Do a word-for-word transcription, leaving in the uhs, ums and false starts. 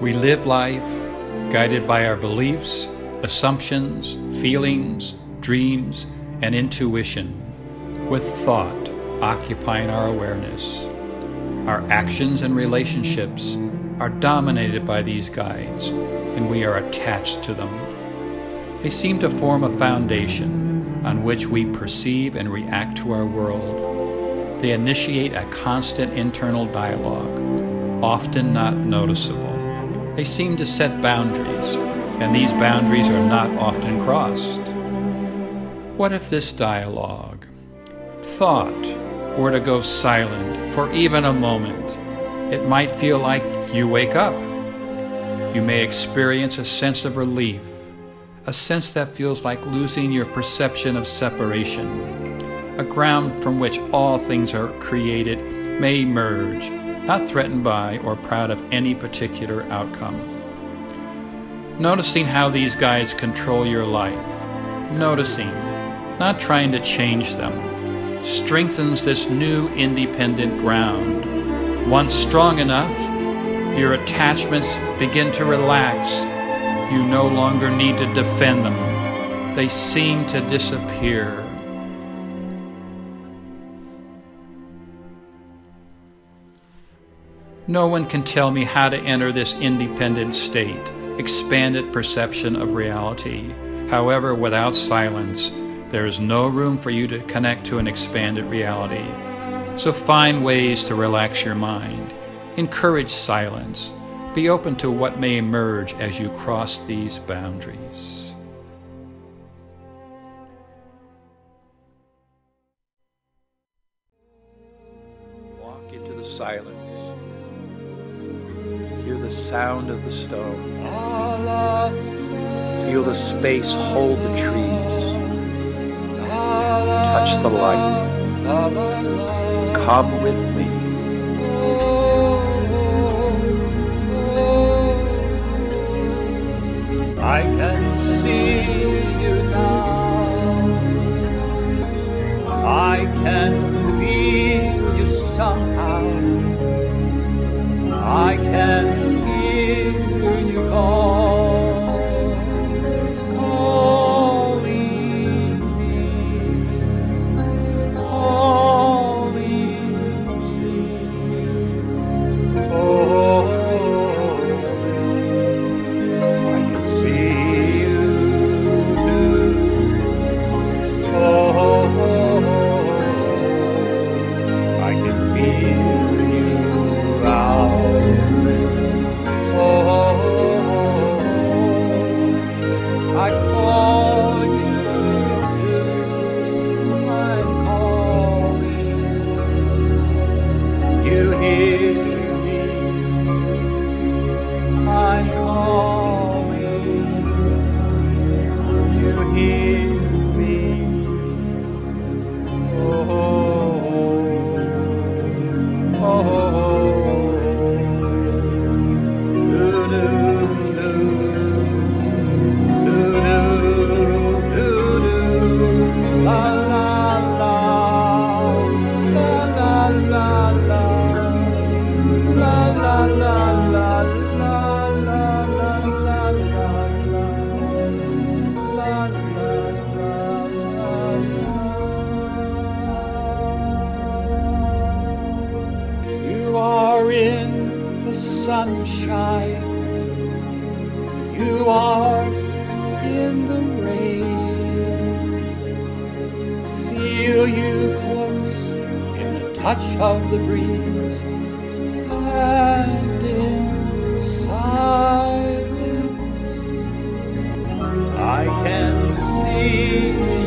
We live life guided by our beliefs, assumptions, feelings, dreams, and intuition, with thought occupying our awareness. Our actions and relationships are dominated by these guides, and we are attached to them. They seem to form a foundation on which we perceive and react to our world. They initiate a constant internal dialogue, often not noticeable. They seem to set boundaries, and these boundaries are not often crossed. What if this dialogue, thought, were to go silent for even a moment? It might feel like you wake up. You may experience a sense of relief, a sense that feels like losing your perception of separation. A ground from which all things are created may emerge, not threatened by or proud of any particular outcome. Noticing how these guides control your life, noticing, not trying to change them, strengthens this new independent ground. Once strong enough, your attachments begin to relax. You no longer need to defend them. They seem to disappear. No one can tell me how to enter this independent state, expanded perception of reality. However, without silence, there is no room for you to connect to an expanded reality. So find ways to relax your mind. Encourage silence. Be open to what may emerge as you cross these boundaries. Walk into the silence. Hear the sound of the stone. Feel the space hold the trees. Touch the light. Come with me. I can see you now. I can feel you somehow. I can hear you call, calling me, calling me. Oh, I can see you too. Oh, I can feel you out. I call you too, I'm calling. You hear me, I'm calling. You hear me, oh, oh, oh. Do, do, do. La la la, la la la la, la la la la, la la la la, la la. You are in the sunshine. You are in the rain. Feel you close in the touch of the breeze, and in silence I can see